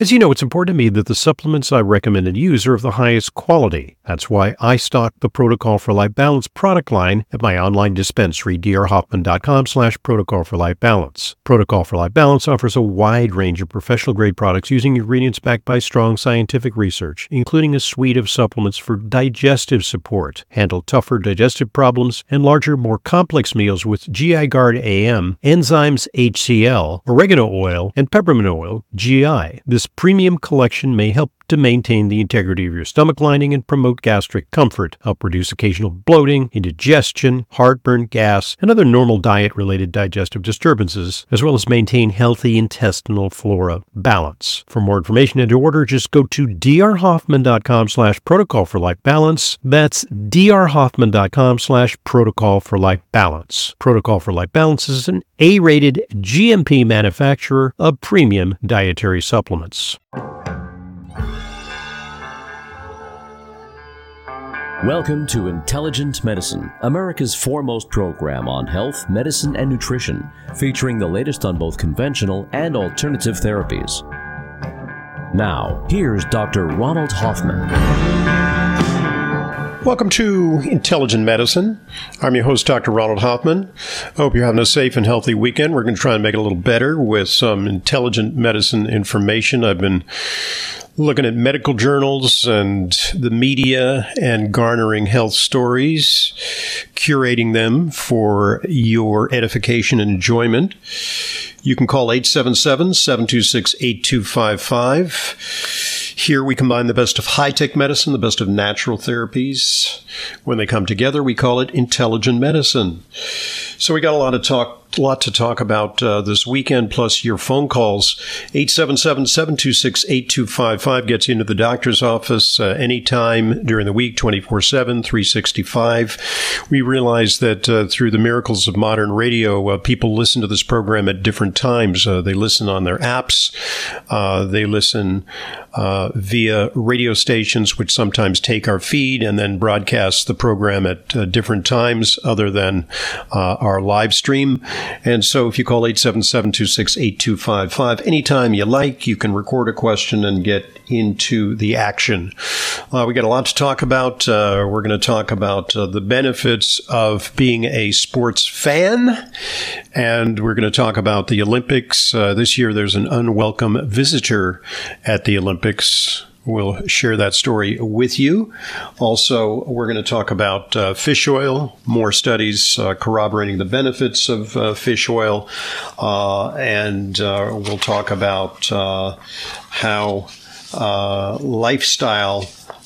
As you know, it's important to me that the supplements I recommend and use are of the highest quality. That's why I stock the Protocol for Life Balance product line at my online dispensary, drhoffman.com/Protocol for Life Balance. Protocol for Life Balance offers a wide range of professional-grade products using ingredients backed by strong scientific research, including a suite of supplements for digestive support, handle tougher digestive problems, and larger, more complex meals with GI Guard AM, Enzymes HCl, oregano oil, and peppermint oil, GI. This premium collection may help to maintain the integrity of your stomach lining and promote gastric comfort, help reduce occasional bloating, indigestion, heartburn, gas, and other normal diet-related digestive disturbances, as well as maintain healthy intestinal flora balance. For more information and to order, just go to drhoffman.com/Protocol for Life Balance. That's drhoffman.com/Protocol for Life Balance. Protocol for Life Balance is an A-rated GMP manufacturer of premium dietary supplements. Welcome to Intelligent Medicine, America's foremost program on health, medicine, and nutrition, featuring the latest on both conventional and alternative therapies. Now, here's Dr. Ronald Hoffman. Welcome to Intelligent Medicine. I'm your host, Dr. Ronald Hoffman. I hope you're having a safe and healthy weekend. We're going to try and make it a little better with some intelligent medicine information. I've been looking at medical journals and the media and garnering health stories, curating them for your edification and enjoyment. You can call 877-726-8255. Here we combine the best of high-tech medicine, the best of natural therapies. When they come together, we call it intelligent medicine. So we got a lot to talk about this weekend, plus your phone calls. 877-726-8255 gets you into the doctor's office anytime during the week, 24/7, 365. We realize that through the miracles of modern radio, people listen to this program at different times. They listen on their apps. They listen via radio stations, which sometimes take our feed and then broadcast the program at different times other than our live stream. And so if you call 877-226-8255, anytime you like, you can record a question and get into the action. We got a lot to talk about. We're going to talk about the benefits of being a sports fan, and we're going to talk about the Olympics. This year there's an unwelcome visitor at the Olympics. We'll share that story with you. Also, we're going to talk about fish oil, more studies corroborating the benefits of fish oil, and we'll talk about how lifestyle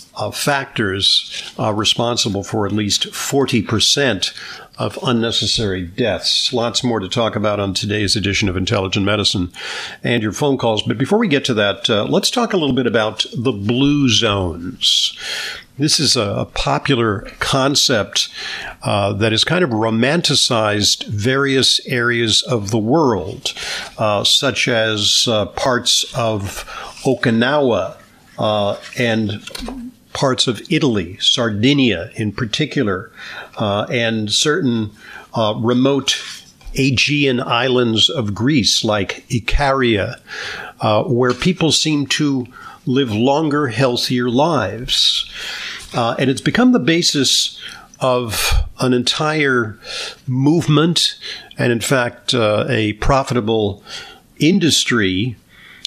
factors are responsible for at least 40% of unnecessary deaths. Lots more to talk about on today's edition of Intelligent Medicine and your phone calls. But before we get to that, let's talk a little bit about the blue zones. This is a popular concept that has kind of romanticized various areas of the world, such as parts of Okinawa and parts of Italy, Sardinia in particular, and certain remote Aegean islands of Greece like Ikaria, where people seem to live longer, healthier lives. And it's become the basis of an entire movement and, in fact, a profitable industry.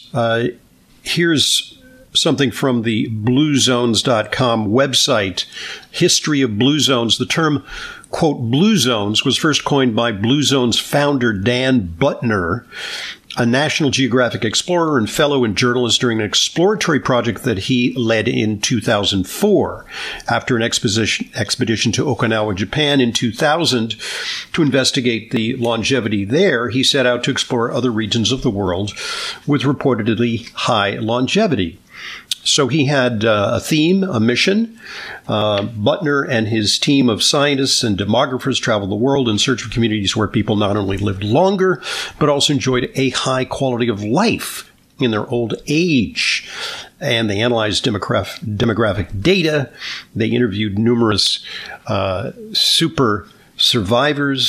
Here's something from the bluezones.com website. History of blue zones. The term, quote, blue zones was first coined by Blue Zones founder Dan Buettner, a National Geographic explorer and fellow and journalist during an exploratory project that he led in 2004. After an expedition to Okinawa, Japan in 2000 to investigate the longevity there, he set out to explore other regions of the world with reportedly high longevity. So he had a theme, a mission. Buettner and his team of scientists and demographers traveled the world in search of communities where people not only lived longer, but also enjoyed a high quality of life in their old age. And they analyzed demographic data. They interviewed numerous super survivors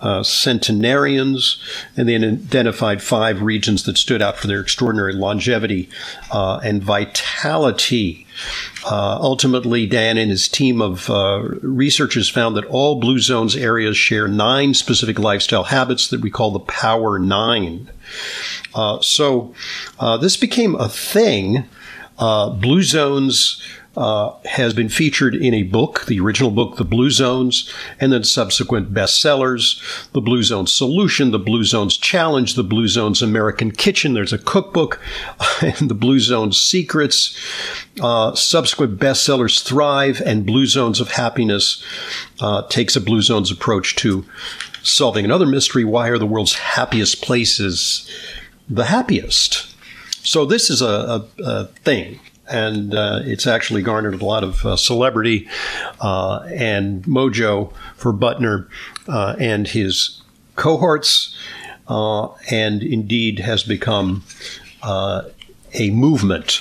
centenarians, and then identified 5 regions that stood out for their extraordinary longevity and vitality. Ultimately, Dan and his team of researchers found that all Blue Zones areas share 9 specific lifestyle habits that we call the Power 9. So this became a thing. Blue Zones has been featured in a book, the original book, The Blue Zones, and then subsequent bestsellers, The Blue Zones Solution, The Blue Zones Challenge, The Blue Zones American Kitchen. There's a cookbook, and The Blue Zones Secrets. Subsequent bestsellers, Thrive and Blue Zones of Happiness, takes a Blue Zones approach to solving another mystery. Why are the world's happiest places the happiest? So this is a thing. And it's actually garnered a lot of celebrity and mojo for Buettner and his cohorts, and indeed has become a movement.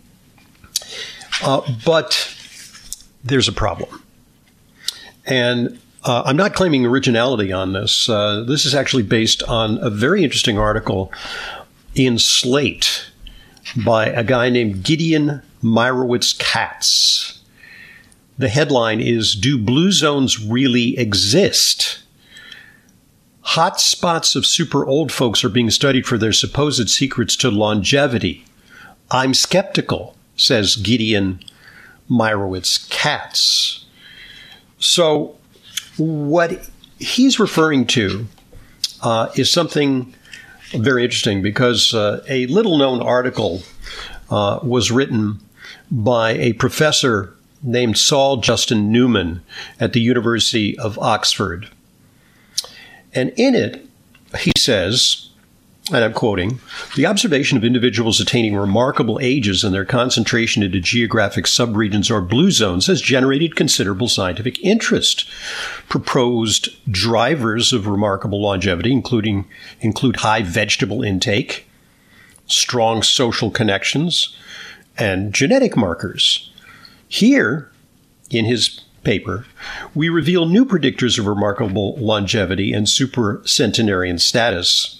But there's a problem. And I'm not claiming originality on this. This is actually based on a very interesting article in Slate by a guy named Gideon Meyrowitz-Katz. The headline is, Do Blue Zones Really Exist? Hot spots of super old folks are being studied for their supposed secrets to longevity. I'm skeptical, says Gideon Meyrowitz-Katz. So what he's referring to is something very interesting, because a little-known article was written by a professor named Saul Justin Newman at the University of Oxford. And in it, he says, and I'm quoting, the observation of individuals attaining remarkable ages and their concentration into geographic subregions or blue zones has generated considerable scientific interest. Proposed drivers of remarkable longevity include high vegetable intake, strong social connections, and genetic markers. Here, in his paper, we reveal new predictors of remarkable longevity and supercentenarian status.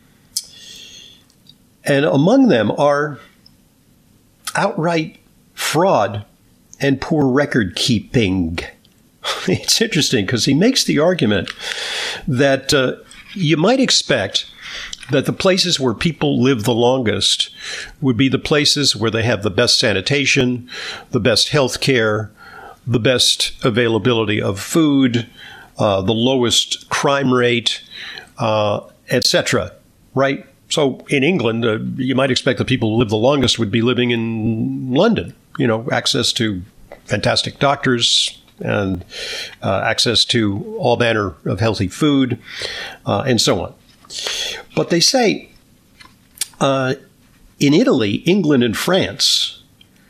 And among them are outright fraud and poor record keeping. It's interesting because he makes the argument that you might expect that the places where people live the longest would be the places where they have the best sanitation, the best health care, the best availability of food, the lowest crime rate, etc., right? So in England, you might expect the people who live the longest would be living in London, access to fantastic doctors and access to all manner of healthy food and so on. But they say in Italy, England, and France,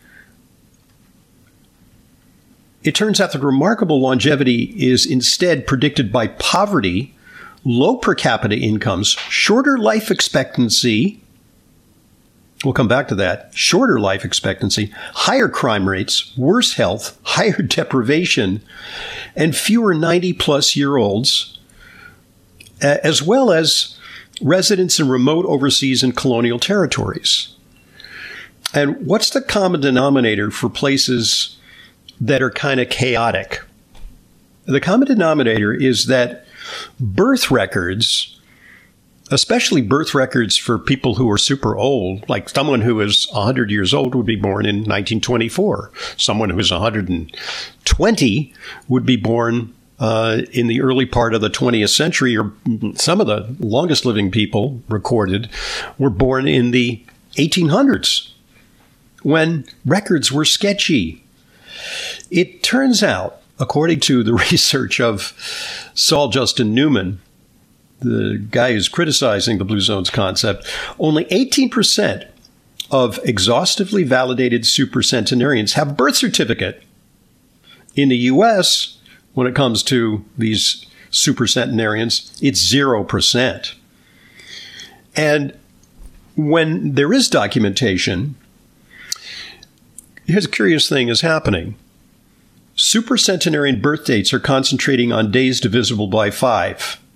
it turns out that remarkable longevity is instead predicted by poverty, low per capita incomes, shorter life expectancy, we'll come back to that, shorter life expectancy, higher crime rates, worse health, higher deprivation, and fewer 90-plus-year-olds, as well as residents in remote overseas and colonial territories. And what's the common denominator for places that are kind of chaotic? The common denominator is that birth records, especially birth records for people who are super old, like someone who is 100 years old would be born in 1924. Someone who is 120 would be born in the early part of the 20th century, or some of the longest living people recorded were born in the 1800s when records were sketchy. It turns out, according to the research of Saul Justin Newman, the guy who's criticizing the Blue Zones concept, only 18% of exhaustively validated supercentenarians have a birth certificate. In the U.S., when it comes to these supercentenarians, it's 0%. And when there is documentation, here's a curious thing is happening. Supercentenarian birth dates are concentrating on days divisible by 5.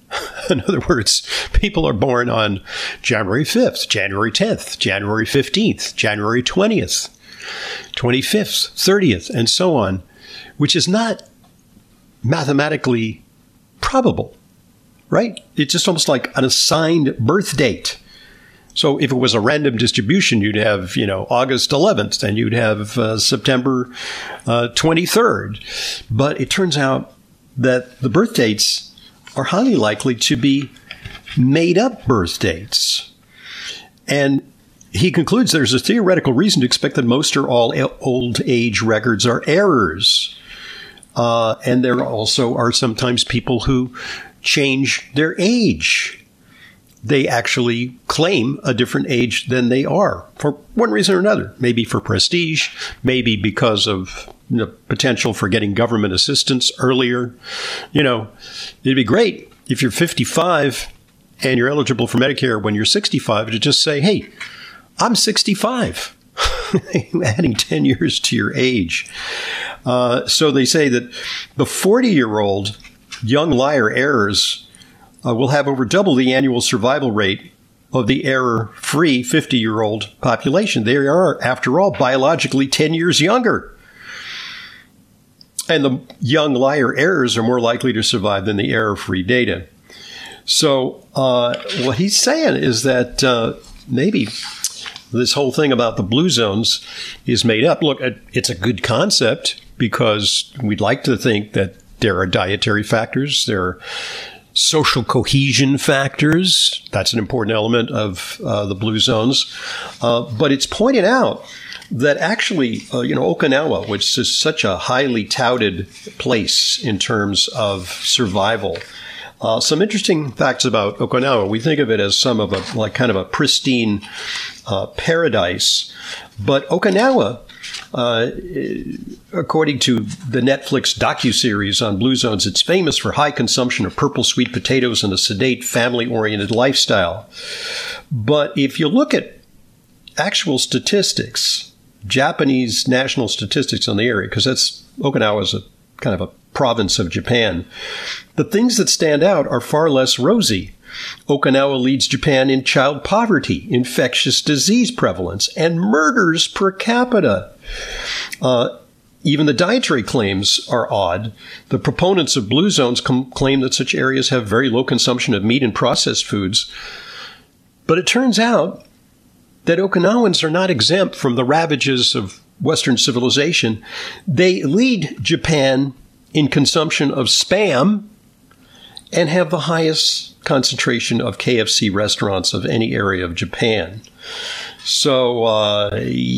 In other words, people are born on January 5th, January 10th, January 15th, January 20th, 25th, 30th, and so on, which is not mathematically probable, right? It's just almost like an assigned birth date. So if it was a random distribution, you'd have, August 11th, and you'd have September 23rd. But it turns out that the birth dates are highly likely to be made up birth dates. And he concludes there's a theoretical reason to expect that most or all old age records are errors. And there also are sometimes people who change their age. They actually claim a different age than they are for one reason or another. Maybe for prestige, maybe because of the potential for getting government assistance earlier. It'd be great if you're 55 and you're eligible for Medicare when you're 65 to just say, hey, I'm 65. Adding 10 years to your age. So they say that the 40-year-old young liar errors will have over double the annual survival rate of the error-free 50-year-old population. They are, after all, biologically 10 years younger. And the young liar errors are more likely to survive than the error-free data. So what he's saying is that maybe this whole thing about the blue zones is made up. Look, it's a good concept because we'd like to think that there are dietary factors, there are social cohesion factors. That's an important element of the blue zones. But it's pointed out that actually, Okinawa, which is such a highly touted place in terms of survival, some interesting facts about Okinawa. We think of it as kind of a pristine paradise. But Okinawa, according to the Netflix docuseries on blue zones, it's famous for high consumption of purple sweet potatoes and a sedate, family-oriented lifestyle. But if you look at actual statistics, Japanese national statistics on the area, because Okinawa is a kind of a province of Japan, the things that stand out are far less rosy. Okinawa leads Japan in child poverty, infectious disease prevalence, and murders per capita. Even the dietary claims are odd. The proponents of blue zones claim that such areas have very low consumption of meat and processed foods. But it turns out that Okinawans are not exempt from the ravages of Western civilization. They lead Japan in consumption of Spam and have the highest concentration of KFC restaurants of any area of Japan. So,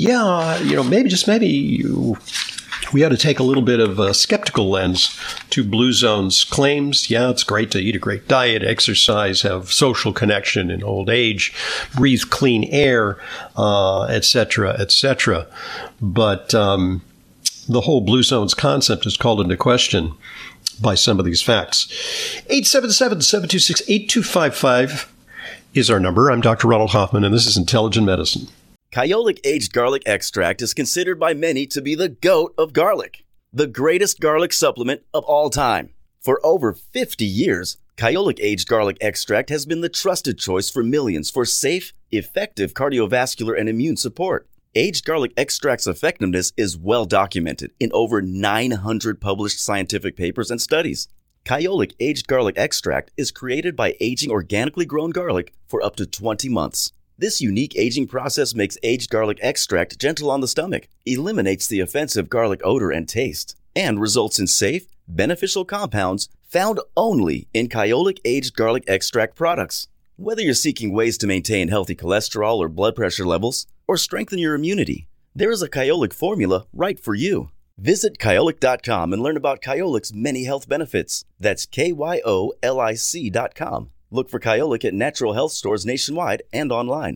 maybe we ought to take a little bit of a skeptical lens to blue zones claims. Yeah, it's great to eat a great diet, exercise, have social connection in old age, breathe clean air, etc., etc. But the whole blue zones concept is called into question by some of these facts. 877-726-8255 is our number. I'm Dr. Ronald Hoffman, and this is Intelligent Medicine. Kyolic Aged Garlic Extract is considered by many to be the GOAT of garlic, the greatest garlic supplement of all time. For over 50 years, Kyolic Aged Garlic Extract has been the trusted choice for millions for safe, effective cardiovascular and immune support. Aged garlic extract's effectiveness is well documented in over 900 published scientific papers and studies. Kyolic Aged Garlic Extract is created by aging organically grown garlic for up to 20 months. This unique aging process makes aged garlic extract gentle on the stomach, eliminates the offensive garlic odor and taste, and results in safe, beneficial compounds found only in Kyolic Aged Garlic Extract products. Whether you're seeking ways to maintain healthy cholesterol or blood pressure levels, or strengthen your immunity, there is a Kyolic formula right for you. Visit Kyolic.com and learn about Kyolic's many health benefits. That's KYOLIC.com. Look for Kyolic at natural health stores nationwide and online.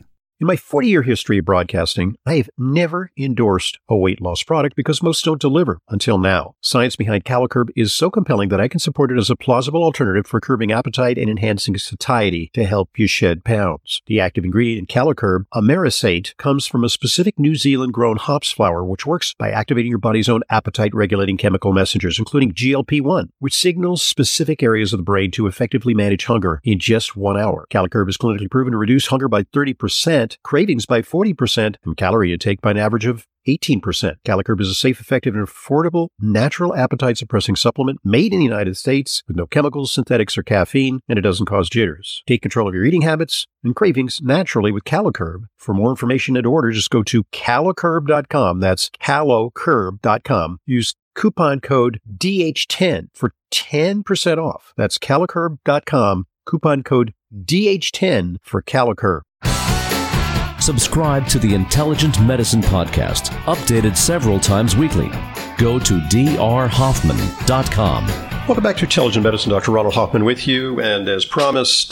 In my 40-year history of broadcasting, I have never endorsed a weight loss product because most don't deliver until now. Science behind CaloCurb is so compelling that I can support it as a plausible alternative for curbing appetite and enhancing satiety to help you shed pounds. The active ingredient in CaloCurb, Amerisate, comes from a specific New Zealand-grown hops flour, which works by activating your body's own appetite-regulating chemical messengers, including GLP-1, which signals specific areas of the brain to effectively manage hunger in just 1 hour. CaloCurb is clinically proven to reduce hunger by 30%, cravings by 40%, and calorie intake by an average of 18%. CaloCurb is a safe, effective, and affordable natural appetite-suppressing supplement made in the United States with no chemicals, synthetics, or caffeine, and it doesn't cause jitters. Take control of your eating habits and cravings naturally with CaloCurb. For more information and order, just go to calocurb.com. That's calocurb.com. Use coupon code DH10 for 10% off. That's calocurb.com. Coupon code DH10 for CaloCurb. Subscribe to the Intelligent Medicine Podcast, updated several times weekly. Go to drhoffman.com. Welcome back to Intelligent Medicine. Dr. Ronald Hoffman with you. And as promised,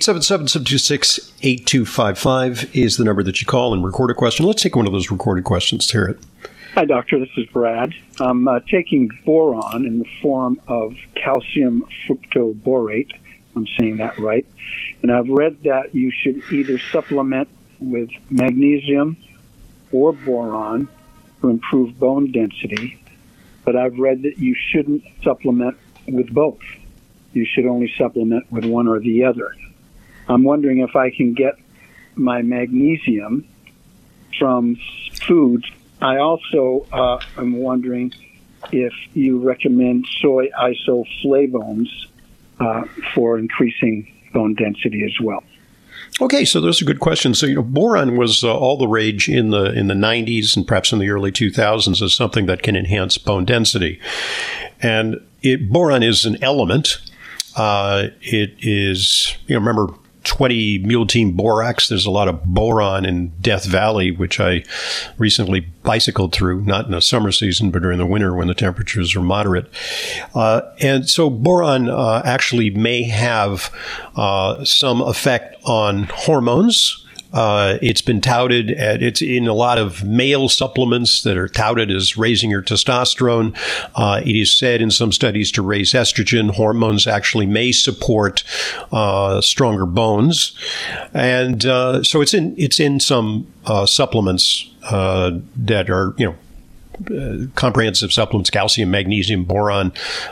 877-726-8255 is the number that you call and record a question. Let's take one of those recorded questions to hear it. Hi, doctor. This is Brad. I'm taking boron in the form of calcium fructoborate. I'm saying that right. And I've read that you should either supplement with magnesium or boron to improve bone density, but I've read that you shouldn't supplement with both. You should only supplement with one or the other. I'm wondering if I can get my magnesium from foods. I also am wondering if you recommend soy isoflavones for increasing bone density as well. Okay, so those are good questions. So, boron was all the rage in the 90s and perhaps in the early 2000s as something that can enhance bone density. And boron is an element. It is, remember 20 mule team borax. There's a lot of boron in Death Valley, which I recently bicycled through, not in the summer season, but during the winter when the temperatures are moderate. And so boron actually may have some effect on hormones. It's been touted, it's in a lot of male supplements that are touted as raising your testosterone. It is said in some studies to raise estrogen. Hormones actually may support stronger bones. And so it's in some supplements that are, comprehensive supplements, calcium, magnesium, boron,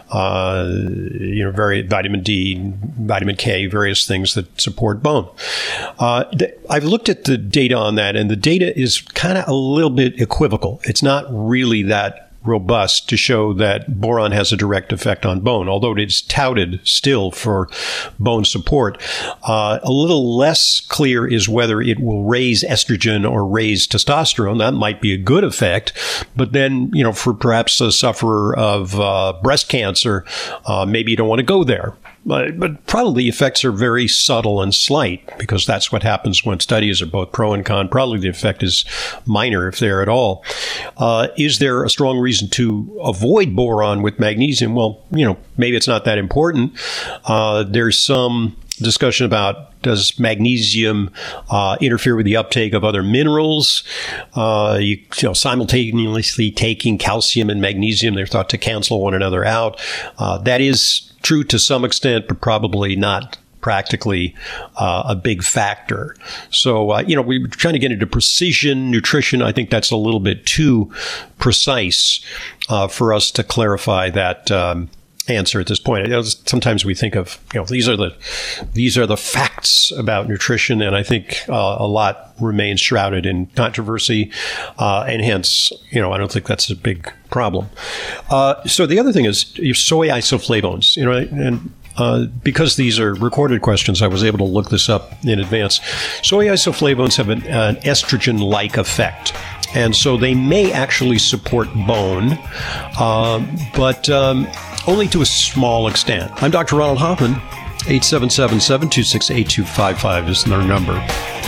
vitamin D, vitamin K, various things that support bone. I've looked at the data on that, and the data is kind of a little bit equivocal. It's not really that robust to show that boron has a direct effect on bone, although it is touted still for bone support. A little less clear is whether it will raise estrogen or raise testosterone. That might be a good effect. But then, for perhaps a sufferer of breast cancer, maybe you don't want to go there. But probably the effects are very subtle and slight, because that's what happens when studies are both pro and con. Probably the effect is minor, if there at all. Is there a strong reason to avoid boron with magnesium? Well, maybe it's not that important. There's some discussion about, does magnesium interfere with the uptake of other minerals? Simultaneously taking calcium and magnesium, they're thought to cancel one another out. That is true to some extent, but probably not practically a big factor. So, we're trying to get into precision nutrition. I think that's a little bit too precise for us to clarify that answer at this point. Sometimes we think of, these are the facts about nutrition, and I think a lot remains shrouded in controversy, and hence, I don't think that's a big problem. So the other thing is your soy isoflavones, and because these are recorded questions, I was able to look this up in advance. Soy isoflavones have an estrogen-like effect. And so they may actually support bone, but only to a small extent. I'm Dr. Ronald Hoffman. 877-726-8255 is their number.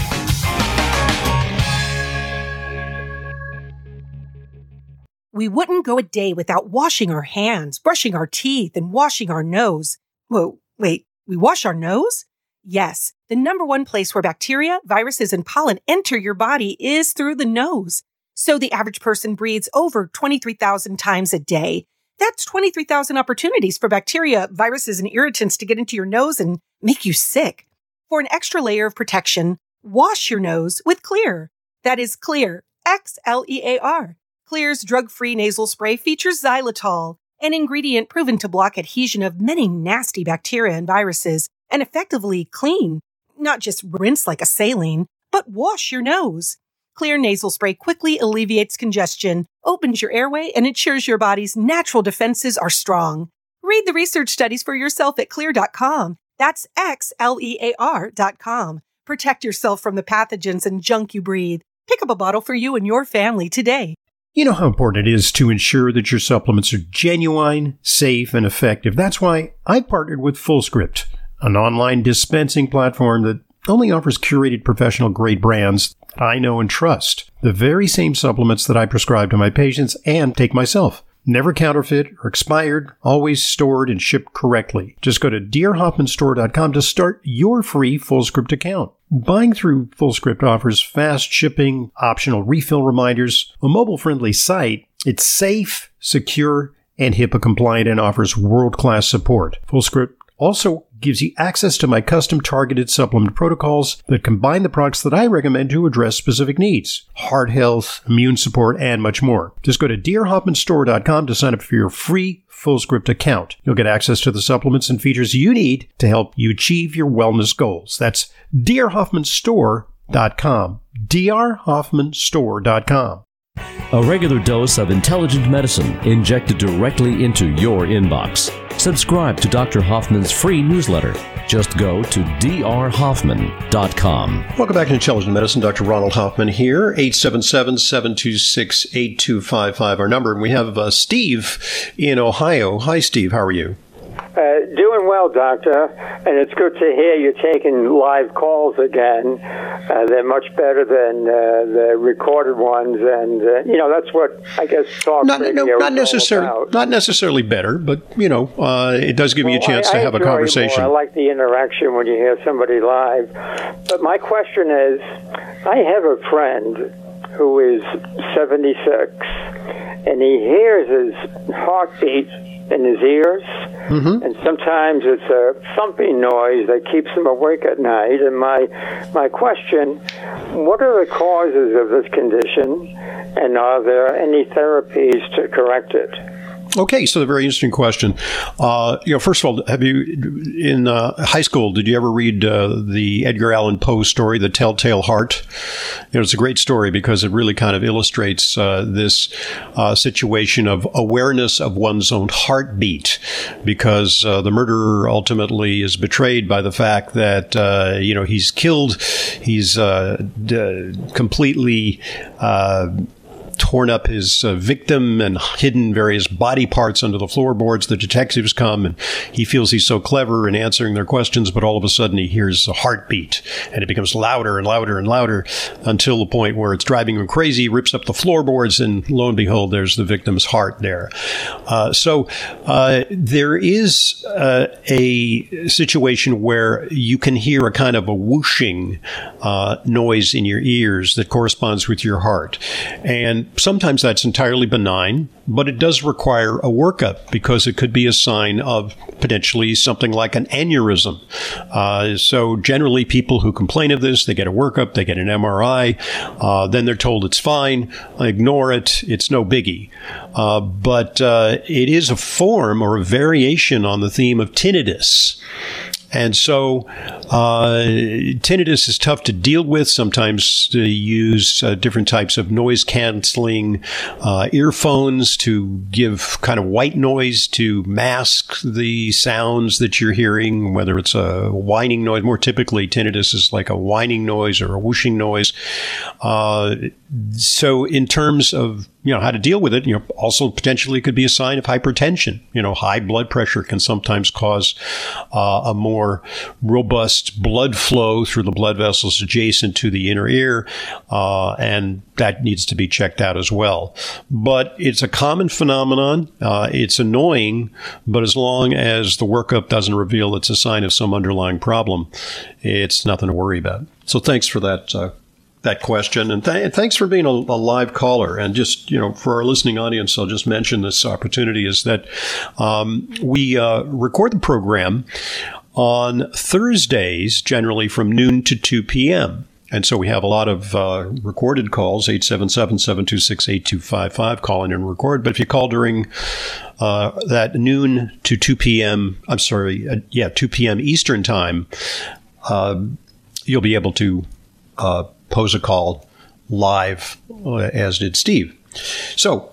We wouldn't go a day without washing our hands, brushing our teeth, and washing our nose. Whoa, wait, we wash our nose? Yes, The number one place where bacteria, viruses, and pollen enter your body is through the nose. So the average person breathes over 23,000 times a day. That's 23,000 opportunities for bacteria, viruses, and irritants to get into your nose and make you sick. For an extra layer of protection, wash your nose with Xlear. That is Xlear, Xlear. Xlear's drug-free nasal spray features xylitol, an ingredient proven to block adhesion of many nasty bacteria and viruses and effectively clean. Not just rinse like a saline, but wash your nose. Xlear nasal spray quickly alleviates congestion, opens your airway, and ensures your body's natural defenses are strong. Read the research studies for yourself at Xlear.com. That's Xlear.com. Protect yourself from the pathogens and junk you breathe. Pick up a bottle for you and your family today. You know how important it is to ensure that your supplements are genuine, safe, and effective. That's why I partnered with FullScript, an online dispensing platform that only offers curated professional-grade brands that I know and trust. The very same supplements that I prescribe to my patients and take myself. Never counterfeit or expired, always stored and shipped correctly. Just go to drhoffmanstore.com to start your free FullScript account. Buying through FullScript offers fast shipping, optional refill reminders, a mobile-friendly site. It's safe, secure, and HIPAA compliant and offers world-class support. FullScript also gives you access to my custom targeted supplement protocols that combine the products that I recommend to address specific needs. Heart health, immune support, and much more. Just go to drhoffmanstore.com to sign up for your free FullScript account. You'll get access to the supplements and features you need to help you achieve your wellness goals. That's drhoffmanstore.com. drhoffmanstore.com. A regular dose of intelligent medicine injected directly into your inbox. Subscribe to Dr. Hoffman's free newsletter. Just go to drhoffman.com. Welcome back to Intelligent Medicine. Dr. Ronald Hoffman here. 877-726-8255, our number. And we have Steve in Ohio. Hi, Steve. How are you? Doing well, Doctor, and it's good to hear you're taking live calls again. They're much better than the recorded ones, and that's what I guess talk radio not necessarily better, but it does give you a chance to have a conversation. I like the interaction when you hear somebody live. But my question is, I have a friend who is 76, and he hears his heartbeat in his ears, and sometimes it's a thumping noise that keeps him awake at night. And my question, what are the causes of this condition, and are there any therapies to correct it? Okay, so a very interesting question. First of all, have you, in high school, did you ever read the Edgar Allan Poe story, The Telltale Heart? It's a great story because it really kind of illustrates this situation of awareness of one's own heartbeat, because the murderer ultimately is betrayed by the fact that, he's killed, he's completely torn up his victim and hidden various body parts under the floorboards. The detectives come and he feels he's so clever in answering their questions, but all of a sudden he hears a heartbeat and it becomes louder and louder and louder until the point where it's driving him crazy, rips up the floorboards, and lo and behold, there's the victim's heart there. So there is a situation where you can hear a kind of a whooshing noise in your ears that corresponds with your heart. And sometimes that's entirely benign, but it does require a workup because it could be a sign of potentially something like an aneurysm. So generally people who complain of this, they get a workup, they get an MRI, then they're told it's fine, ignore it, it's no biggie. But it is a form or a variation on the theme of tinnitus. And so tinnitus is tough to deal with. Sometimes they use different types of noise-canceling earphones to give kind of white noise to mask the sounds that you're hearing, whether it's a whining noise. More typically, tinnitus is like a whining noise or a whooshing noise. So in terms of how to deal with it. Also potentially could be a sign of hypertension. High blood pressure can sometimes cause a more robust blood flow through the blood vessels adjacent to the inner ear, and that needs to be checked out as well. But it's a common phenomenon. It's annoying, but as long as the workup doesn't reveal it's a sign of some underlying problem, it's nothing to worry about. So thanks for that question, and thanks for being a live caller. And just for our listening audience, I'll just mention this opportunity is that we record the program on Thursdays, generally from noon to 2 p.m. And so we have a lot of recorded calls, 877-726-8255, call in and record. But if you call during that noon to 2 p.m., 2 p.m. Eastern time, you'll be able to pose a call live, as did Steve. So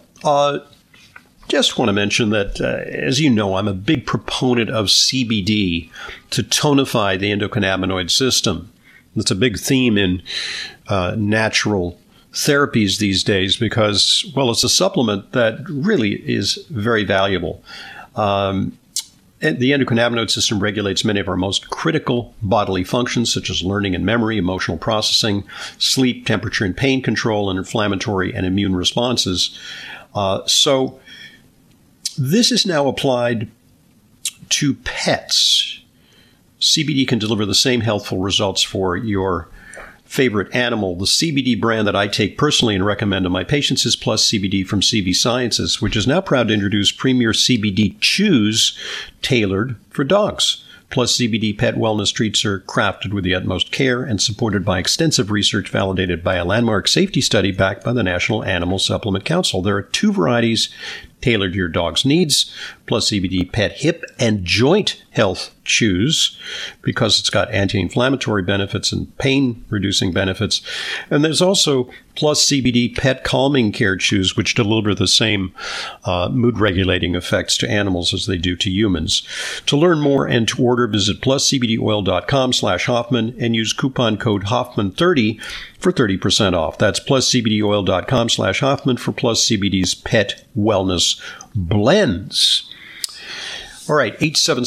just want to mention that, as you know, I'm a big proponent of CBD to tonify the endocannabinoid system. It's a big theme in natural therapies these days because, well, it's a supplement that really is very valuable. The endocannabinoid system regulates many of our most critical bodily functions, such as learning and memory, emotional processing, sleep, temperature and pain control, and inflammatory and immune responses. So this is now applied to pets. CBD can deliver the same healthful results for your favorite animal. The CBD brand that I take personally and recommend to my patients is Plus CBD from CV Sciences, which is now proud to introduce premier CBD chews tailored for dogs. Plus CBD pet wellness treats are crafted with the utmost care and supported by extensive research validated by a landmark safety study backed by the National Animal Supplement Council. There are 2 varieties tailored to your dog's needs. Plus CBD pet hip and joint health chews, because it's got anti-inflammatory benefits and pain-reducing benefits. And there's also Plus CBD pet calming care chews, which deliver the same mood-regulating effects to animals as they do to humans. To learn more and to order, visit pluscbdoil.com/Hoffman and use coupon code Hoffman30 for 30% off. That's pluscbdoil.com/Hoffman for Plus CBD's pet wellness blends. All right,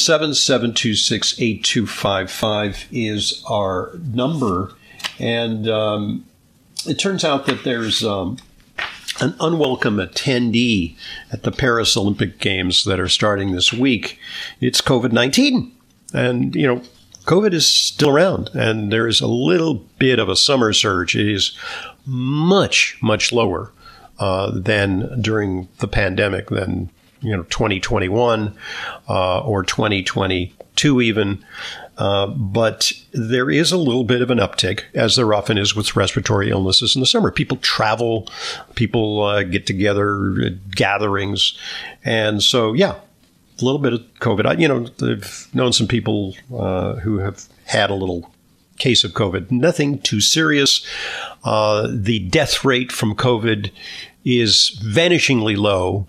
877-726-8255 is our number. And it turns out that there's an unwelcome attendee at the Paris Olympic Games that are starting this week. It's COVID-19. And, COVID is still around, and there is a little bit of a summer surge. It is much, much lower than during the pandemic, than 2021 or 2022 even. But there is a little bit of an uptick, as there often is with respiratory illnesses in the summer. People travel, people get together, gatherings. And so, a little bit of COVID. I've known some people who have had a little case of COVID. Nothing too serious. The death rate from COVID is vanishingly low.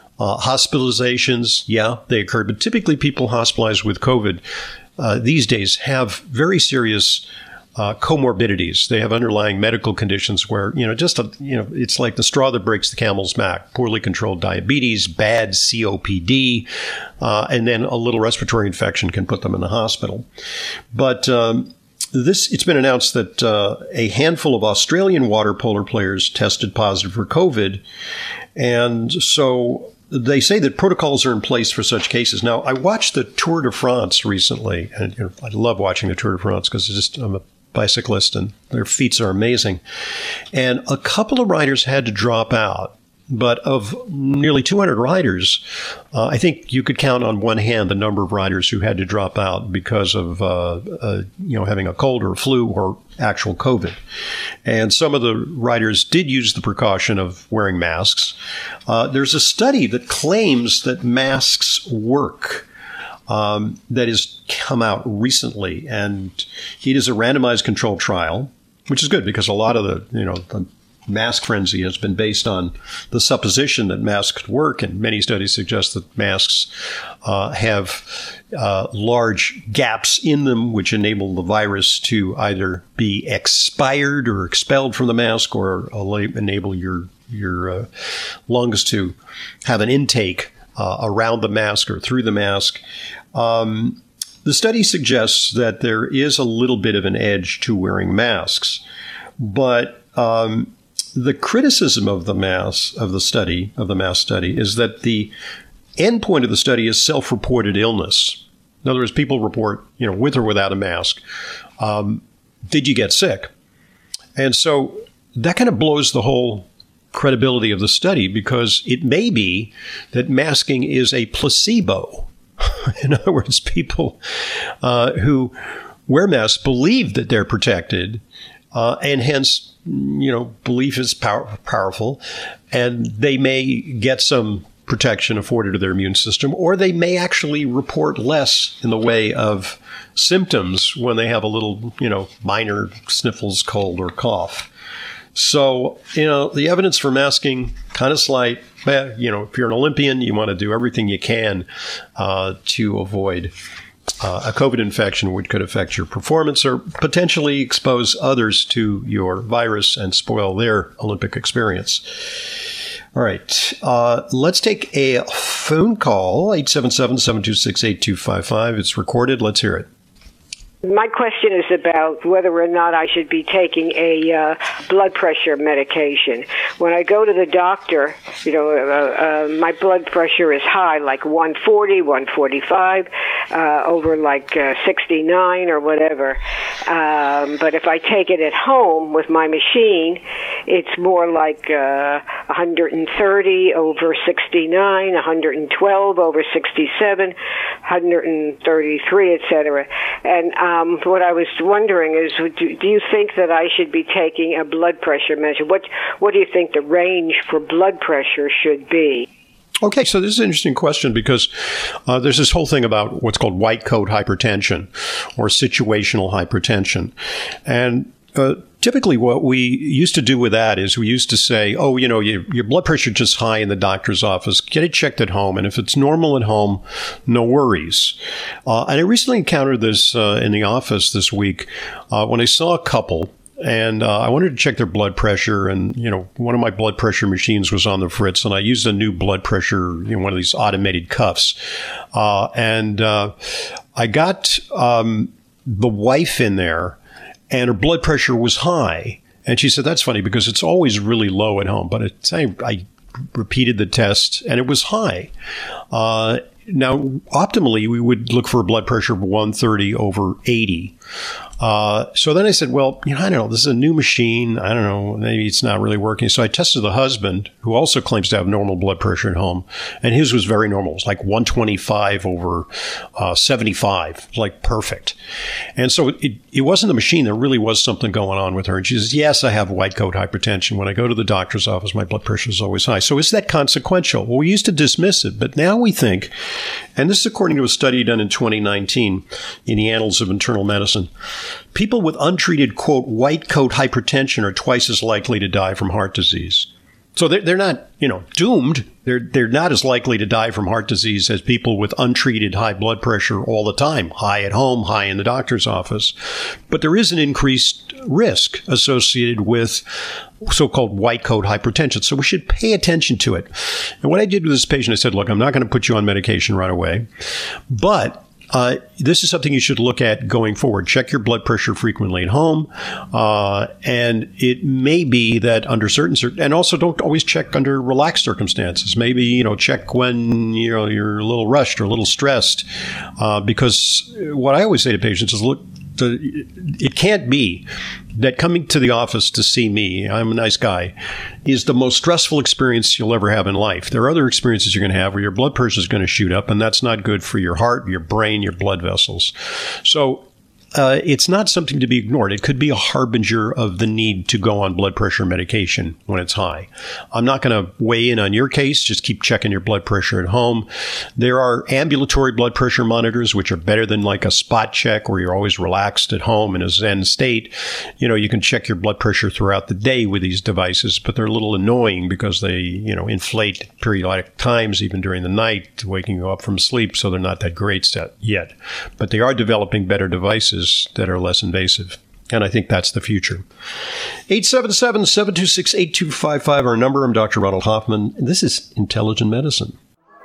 Hospitalizations, they occur, but typically people hospitalized with COVID these days have very serious comorbidities. They have underlying medical conditions where, it's like the straw that breaks the camel's back. Poorly controlled diabetes, bad COPD, and then a little respiratory infection can put them in the hospital. But it's been announced that a handful of Australian water polo players tested positive for COVID. And so they say that protocols are in place for such cases. Now, I watched the Tour de France recently, and I love watching the Tour de France because I'm a bicyclist and their feats are amazing. And a couple of riders had to drop out. But of nearly 200 riders, I think you could count on one hand the number of riders who had to drop out because of having a cold or a flu or actual COVID. And some of the riders did use the precaution of wearing masks. There's a study that claims that masks work. That has come out recently, and it is a randomized controlled trial, which is good because a lot of the mask frenzy has been based on the supposition that masks work, and many studies suggest that masks have large gaps in them which enable the virus to either be expired or expelled from the mask or enable your lungs to have an intake around the mask or through the mask. The study suggests that there is a little bit of an edge to wearing masks, but the criticism of the mask study is that the endpoint of the study is self-reported illness. In other words, people report, with or without a mask, did you get sick? And so that kind of blows the whole credibility of the study, because it may be that masking is a placebo. In other words, people who wear masks believe that they're protected, and hence, belief is powerful, and they may get some protection afforded to their immune system, or they may actually report less in the way of symptoms when they have a little, minor sniffles, cold, or cough. So, the evidence for masking kind of slight. If you're an Olympian, you want to do everything you can to avoid a COVID infection, which could affect your performance or potentially expose others to your virus and spoil their Olympic experience. All right. Let's take a phone call, 877-726-8255. It's recorded. Let's hear it. My question is about whether or not I should be taking a blood pressure medication. When I go to the doctor, my blood pressure is high, like 140, 145, over like 69 or whatever. But if I take it at home with my machine, it's more like 130 over 69, 112 over 67, 133, etc. And what I was wondering is, do you think that I should be taking a blood pressure measure? What do you think the range for blood pressure should be? Okay, so this is an interesting question, because there's this whole thing about what's called white coat hypertension or situational hypertension. And typically what we used to do with that is we used to say, your blood pressure is just high in the doctor's office. Get it checked at home. And if it's normal at home, no worries. And I recently encountered this in the office this week when I saw a couple. And I wanted to check their blood pressure, and, one of my blood pressure machines was on the fritz, and I used a new blood pressure, one of these automated cuffs. And I got the wife in there, and her blood pressure was high. And she said, that's funny because it's always really low at home. But I repeated the test, and it was high. Now, optimally, we would look for a blood pressure of 130 over 80. So then I said, well, I don't know, this is a new machine. I don't know, maybe it's not really working. So I tested the husband, who also claims to have normal blood pressure at home, and his was very normal. It was like 125 over 75, like perfect. And so it wasn't the machine. There really was something going on with her. And she says, yes, I have white coat hypertension. When I go to the doctor's office, my blood pressure is always high. So is that consequential? Well, we used to dismiss it, but now we think, and this is according to a study done in 2019 in the Annals of Internal Medicine, people with untreated, quote, white coat hypertension are twice as likely to die from heart disease. So they're not, doomed. They're not as likely to die from heart disease as people with untreated high blood pressure all the time, high at home, high in the doctor's office. But there is an increased risk associated with so-called white coat hypertension. So we should pay attention to it. And what I did with this patient, I said, look, I'm not going to put you on medication right away, but this is something you should look at going forward. Check your blood pressure frequently at home. And it may be that under certain, and also don't always check under relaxed circumstances. Maybe, check when, you're a little rushed or a little stressed. Because what I always say to patients is, look, it can't be that coming to the office to see me, I'm a nice guy, is the most stressful experience you'll ever have in life. There are other experiences you're going to have where your blood pressure is going to shoot up, and that's not good for your heart, your brain, your blood vessels. So it's not something to be ignored. It could be a harbinger of the need to go on blood pressure medication when it's high. I'm not going to weigh in on your case. Just keep checking your blood pressure at home. There are ambulatory blood pressure monitors, which are better than like a spot check where you're always relaxed at home in a Zen state. You can check your blood pressure throughout the day with these devices, but they're a little annoying because they, inflate periodic times, even during the night, waking you up from sleep. So they're not that great yet. But they are developing better devices that are less invasive. And I think that's the future. 877-726-8255, our number. I'm Dr. Ronald Hoffman. And this is Intelligent Medicine.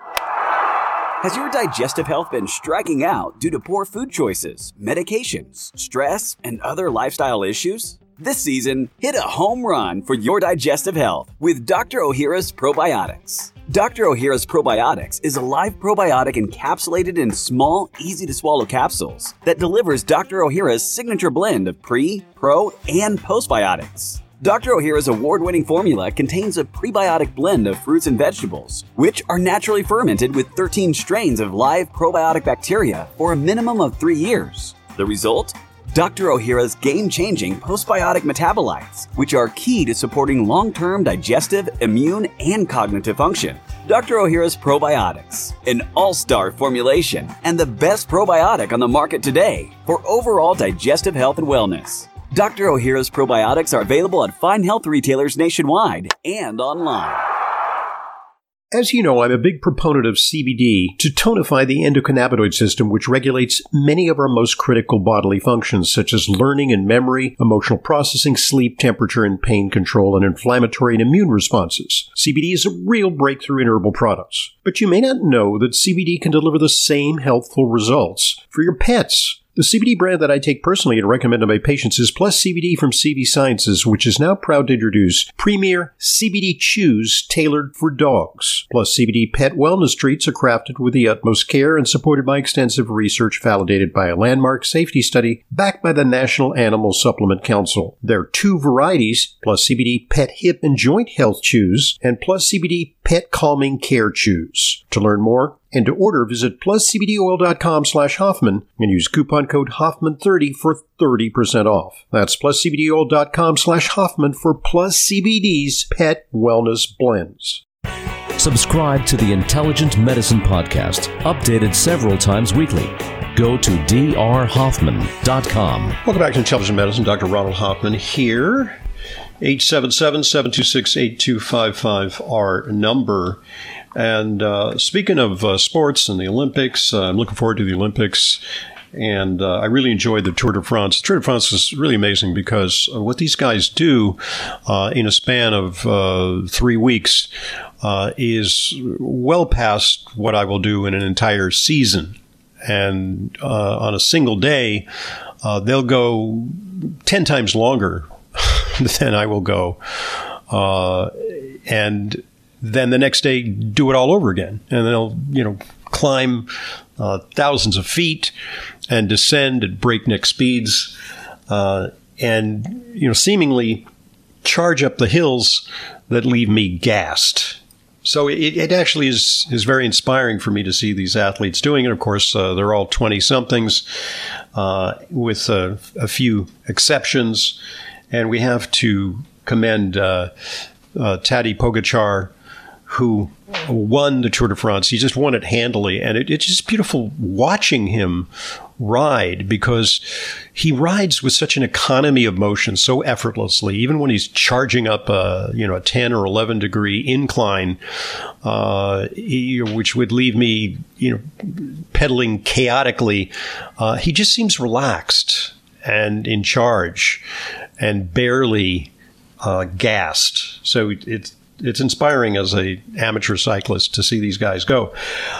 Has your digestive health been striking out due to poor food choices, medications, stress, and other lifestyle issues? This season, hit a home run for your digestive health with Dr. Ohhira's Probiotics. Dr. Ohhira's Probiotics is a live probiotic encapsulated in small, easy-to-swallow capsules that delivers Dr. Ohhira's signature blend of pre, pro, and postbiotics. Dr. Ohhira's award-winning formula contains a prebiotic blend of fruits and vegetables, which are naturally fermented with 13 strains of live probiotic bacteria for a minimum of 3 years. The result? Dr. Ohhira's game-changing postbiotic metabolites, which are key to supporting long-term digestive, immune, and cognitive function. Dr. Ohhira's Probiotics, an all-star formulation and the best probiotic on the market today for overall digestive health and wellness. Dr. Ohhira's Probiotics are available at fine health retailers nationwide and online. As you know, I'm a big proponent of CBD to tonify the endocannabinoid system, which regulates many of our most critical bodily functions, such as learning and memory, emotional processing, sleep, temperature and pain control, and inflammatory and immune responses. CBD is a real breakthrough in herbal products. But you may not know that CBD can deliver the same healthful results for your pets. The CBD brand that I take personally and recommend to my patients is Plus CBD from CV Sciences, which is now proud to introduce Premier CBD Chews tailored for dogs. Plus CBD pet wellness treats are crafted with the utmost care and supported by extensive research validated by a landmark safety study backed by the National Animal Supplement Council. There are 2 varieties, Plus CBD Pet Hip and Joint Health Chews and Plus CBD Pet Calming Care Chews. To learn more and to order, visit pluscbdoil.com/Hoffman and use coupon code Hoffman30 for 30% off. That's pluscbdoil.com/Hoffman for Plus CBD's pet wellness blends. Subscribe to the Intelligent Medicine Podcast, updated several times weekly. Go to drhoffman.com. Welcome back to Intelligent Medicine. Dr. Ronald Hoffman here. 877-726-8255, our number. And speaking of sports and the Olympics, I'm looking forward to the Olympics. And I really enjoyed the Tour de France. The Tour de France is really amazing because what these guys do in a span of 3 weeks is well past what I will do in an entire season. And on a single day, they'll go 10 times longer than I will go. And then the next day, do it all over again. And they'll, climb thousands of feet and descend at breakneck speeds and, seemingly charge up the hills that leave me gassed. So it actually is very inspiring for me to see these athletes doing it. Of course, they're all 20-somethings with a few exceptions. And we have to commend Tadej Pogačar, who won the Tour de France. He just won it handily. And it's just beautiful watching him ride because he rides with such an economy of motion so effortlessly, even when he's charging up a 10 or 11 degree incline, which would leave me, pedaling chaotically. He just seems relaxed and in charge and barely gassed. So it's inspiring as an amateur cyclist to see these guys go.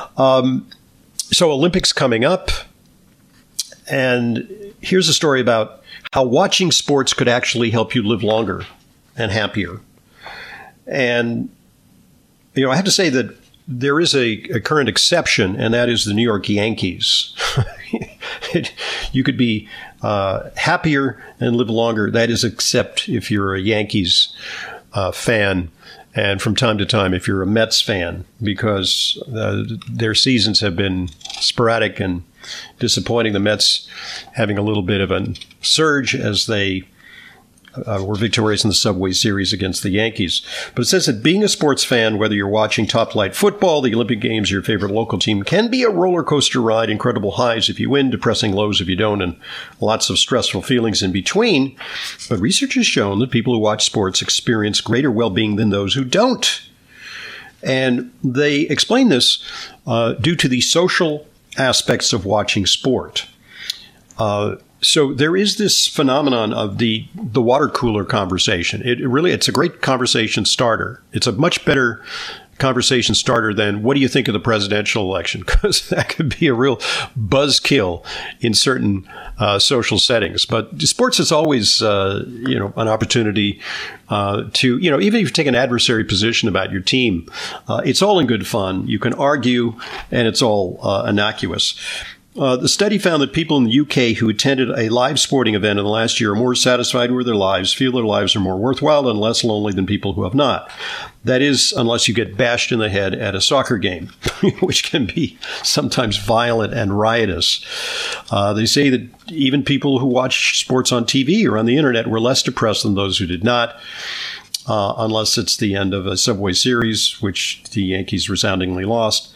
So Olympics coming up. And here's a story about how watching sports could actually help you live longer and happier. And, I have to say that there is a current exception, and that is the New York Yankees. You could be happier and live longer. That is, except if you're a Yankees fan. And from time to time, if you're a Mets fan, because their seasons have been sporadic and disappointing. The Mets having a little bit of a surge as they were victorious in the Subway Series against the Yankees. But it says that being a sports fan, whether you're watching top-flight football, the Olympic Games, your favorite local team, can be a roller coaster ride, incredible highs if you win, depressing lows if you don't, and lots of stressful feelings in between. But research has shown that people who watch sports experience greater well-being than those who don't. And they explain this due to the social aspects of watching sport. So there is this phenomenon of the water cooler conversation. It's a great conversation starter. It's a much better conversation starter than what do you think of the presidential election? Because that could be a real buzzkill in certain social settings. But sports is always, an opportunity to, even if you take an adversary position about your team, it's all in good fun. You can argue, and it's all innocuous. The study found that people in the UK who attended a live sporting event in the last year are more satisfied with their lives, feel their lives are more worthwhile, and less lonely than people who have not. That is, unless you get bashed in the head at a soccer game, which can be sometimes violent and riotous. They say that even people who watch sports on TV or on the internet were less depressed than those who did not, unless it's the end of a Subway Series, which the Yankees resoundingly lost.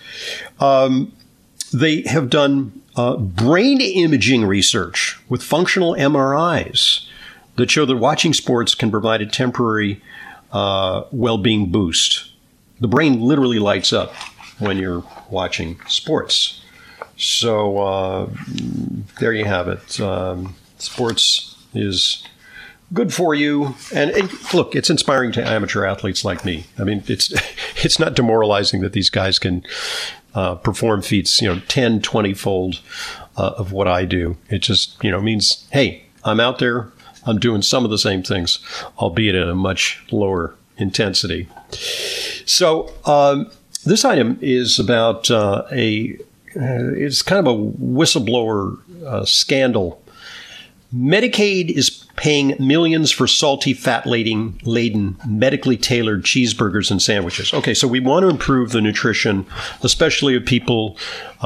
They have done brain imaging research with functional MRIs that show that watching sports can provide a temporary well-being boost. The brain literally lights up when you're watching sports. So there you have it. Sports is good for you. And look, it's inspiring to amateur athletes like me. I mean, it's not demoralizing that these guys can perform feats, 10, 20-fold of what I do. It just, means, hey, I'm out there. I'm doing some of the same things, albeit at a much lower intensity. So this item is about it's kind of a whistleblower scandal. Medicaid is paying millions for salty, fat-laden, medically tailored cheeseburgers and sandwiches. Okay, so we want to improve the nutrition, especially of people who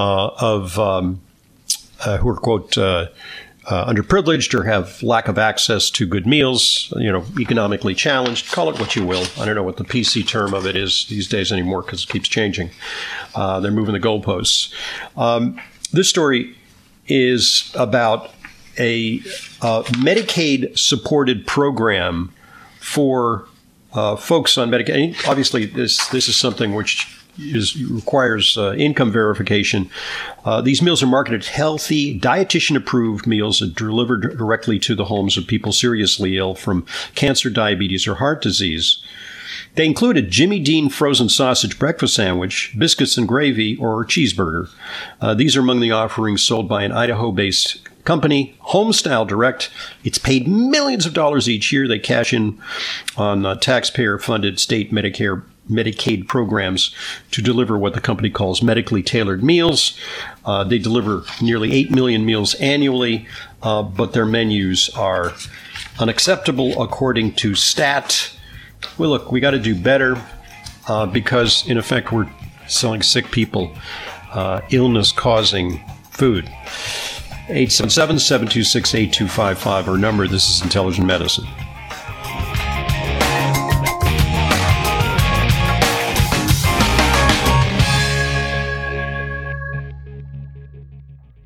are, quote, underprivileged or have lack of access to good meals, economically challenged. Call it what you will. I don't know what the PC term of it is these days anymore because it keeps changing. They're moving the goalposts. This story is about a Medicaid-supported program for folks on Medicaid. Obviously, this is something which requires income verification. These meals are marketed healthy, dietitian-approved meals that delivered directly to the homes of people seriously ill from cancer, diabetes, or heart disease. They include a Jimmy Dean frozen sausage breakfast sandwich, biscuits and gravy, or a cheeseburger. These are among the offerings sold by an Idaho-based company, Homestyle Direct. It's paid millions of dollars each year. They cash in on taxpayer-funded state Medicaid programs to deliver what the company calls medically tailored meals. They deliver nearly 8 million meals annually, but their menus are unacceptable according to STAT. Well, look, we got to do better because, in effect, we're selling sick people illness-causing food. 877-726-8255, our number. This is Intelligent Medicine.